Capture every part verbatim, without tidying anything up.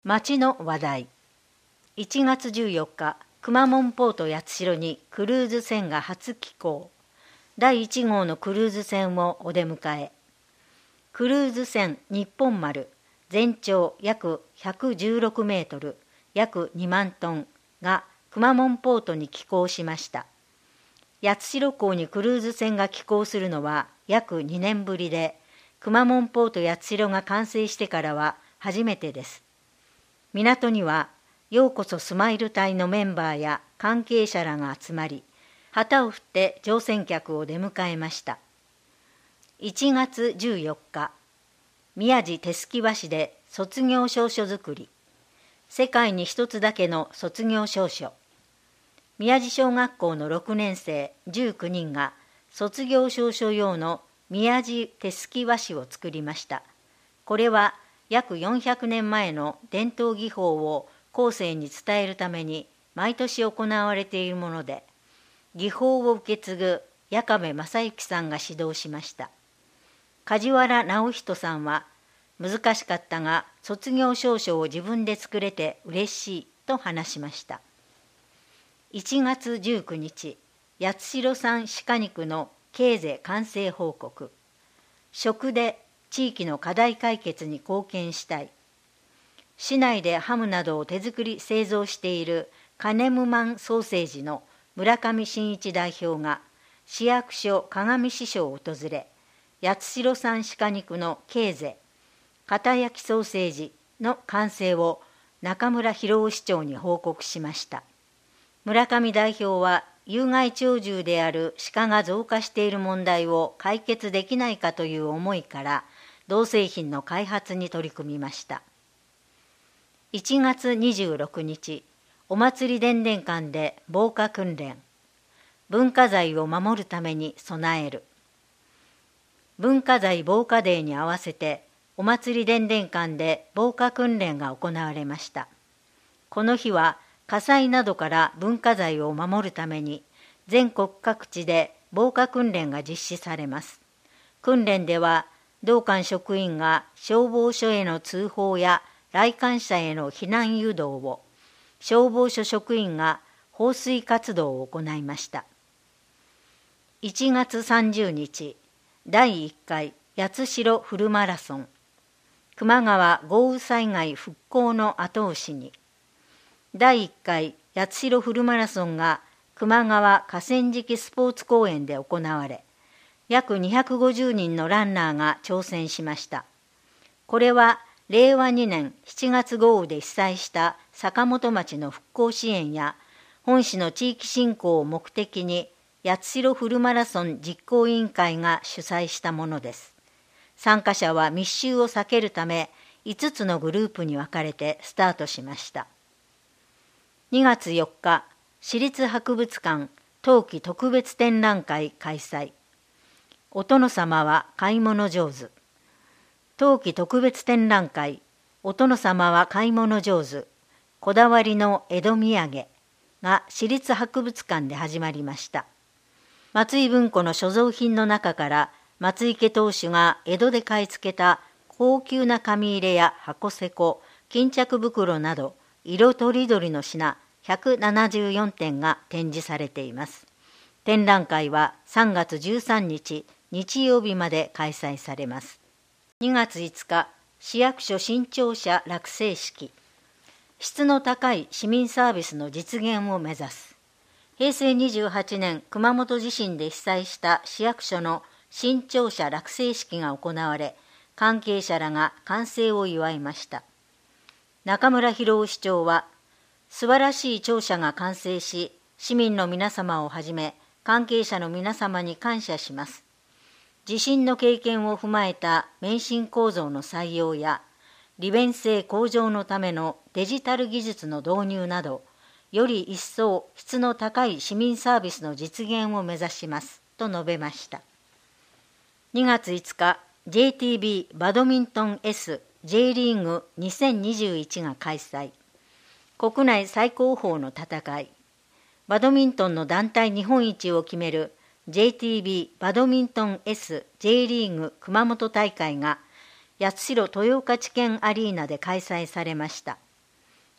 町の話題。いちがつじゅうよっか、くまモンポート八代にクルーズ船が初寄港。だいいち号のクルーズ船をお出迎え。クルーズ船日本丸、全長約ひゃくじゅうろくメートル、約にまんトンがくまモンポートに寄港しました。八代港にクルーズ船が寄港するのは約にねんぶりで、くまモンポート八代が完成してからは初めてです。港にはようこそスマイル隊のメンバーや関係者らが集まり、旗を振って乗船客を出迎えました。いちがつじゅうよっか、宮地手すき和紙で卒業証書作り。世界に一つだけの卒業証書。宮地小学校のろくねんせいじゅうきゅうにんが卒業証書用の宮地手すき和紙を作りました。これは約よんひゃくねんまえの伝統技法を後世に伝えるために毎年行われているもので、技法を受け継ぐ矢亀正幸さんが指導しました。梶原直人さんは、難しかったが卒業証書を自分で作れて嬉しいと話しました。いちがつじゅうくにち、八代産鹿肉の経税完成報告。食で地域の課題解決に貢献したい。市内でハムなどを手作り製造しているカネムマンソーセージの村上真一代表が市役所鏡支所を訪れ、八代産鹿肉の経税、片焼きソーセージの完成を中村博夫市長に報告しました。村上代表は有害鳥獣である鹿が増加している問題を解決できないかという思いから銅製品の開発に取り組みました。いちがつにじゅうろくにち、お祭り伝々館で防火訓練。文化財を守るために備える。文化財防火デーに合わせてお祭り伝々館で防火訓練が行われました。この日は火災などから文化財を守るために全国各地で防火訓練が実施されます。訓練では同館職員が消防署への通報や来館者への避難誘導を、消防署職員が放水活動を行いました。いちがつさんじゅうにち、だいいっかい八代フルマラソン。球磨川豪雨災害復興の後押しに。だいいっかい八代フルマラソンが球磨川河川敷スポーツ公園で行われ、約にひゃくごじゅうにんのランナーが挑戦しました。これはれいわにねんしちがつ豪雨で被災した坂本町の復興支援や本市の地域振興を目的に八代フルマラソン実行委員会が主催したものです。参加者は密集を避けるためいつつのグループに分かれてスタートしました。にがつよっか、市立博物館冬季特別展覧会開催。お殿様は買い物上手。冬季特別展覧会、お殿様は買い物上手、こだわりの江戸土産が市立博物館で始まりました。松井文庫の所蔵品の中から松井家当主が江戸で買い付けた高級な紙入れや箱せこ、巾着袋など色とりどりの品ひゃくななじゅうよんてんが展示されています。展覧会はさんがつじゅうさんにち日曜日まで開催されます。にがついつか、市役所新庁舎落成式。質の高い市民サービスの実現を目指す。へいせいにじゅうはちねん熊本地震で被災した市役所の新庁舎落成式が行われ、関係者らが完成を祝いました。中村博夫市長は、素晴らしい庁舎が完成し、市民の皆様をはじめ関係者の皆様に感謝します。地震の経験を踏まえた免震構造の採用や利便性向上のためのデジタル技術の導入など、より一層質の高い市民サービスの実現を目指しますと述べました。にがついつか、ジェイティービー バドミントン S J リーグにせんにじゅういちが開催。国内最高峰の戦い。バドミントンの団体日本一を決めるジェイティービー バドミントン S J リーグ熊本大会が八代豊岡地検アリーナで開催されました。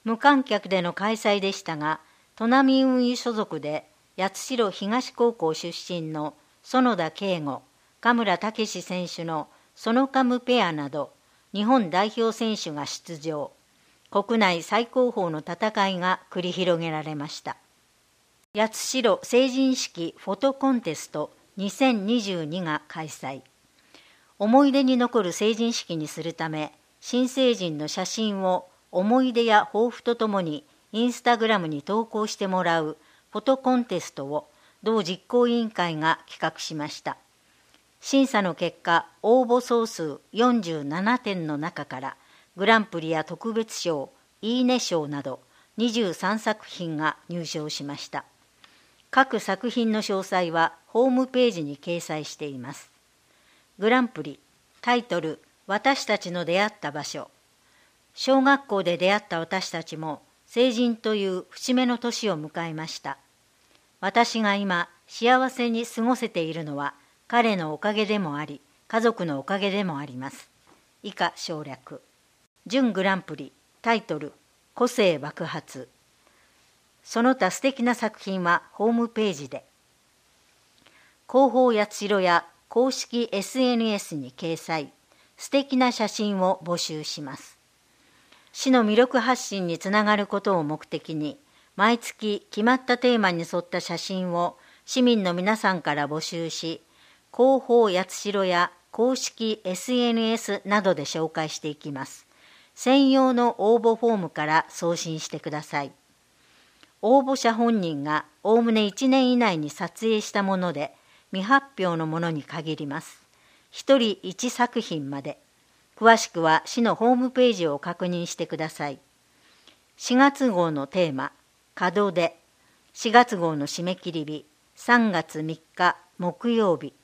無観客での開催でしたが、砺波運輸所属で八代東高校出身の園田圭吾、嘉村健士選手のソノカムペアなど日本代表選手が出場。国内最高峰の戦いが繰り広げられました。八代成人式フォトコンテストにせんにじゅうにが開催。思い出に残る成人式にするため、新成人の写真を思い出や抱負とともにインスタグラムに投稿してもらうフォトコンテストを同実行委員会が企画しました。審査の結果、応募総数よんじゅうななてんの中からグランプリや特別賞、いいね賞などにじゅうさんさく品が入賞しました。各作品の詳細はホームページに掲載しています。グランプリ、タイトル、私たちの出会った場所。小学校で出会った私たちも成人という節目の年を迎えました。私が今幸せに過ごせているのは彼のおかげでもあり、家族のおかげでもあります。以下省略。準グランプリ、タイトル、個性爆発。その他素敵な作品はホームページで。広報八代や公式 エスエヌエス に掲載、素敵な写真を募集します。市の魅力発信につながることを目的に、毎月決まったテーマに沿った写真を市民の皆さんから募集し、広報八代や公式 エスエヌエス などで紹介していきます。専用の応募フォームから送信してください。応募者本人がおおむねいちねん以内に撮影したもので、未発表のものに限ります。ひとりいちさく品まで。詳しくは市のホームページを確認してください。しがつ号のテーマ、門出。しがつ号の締め切り日、さんがつみっか木曜日。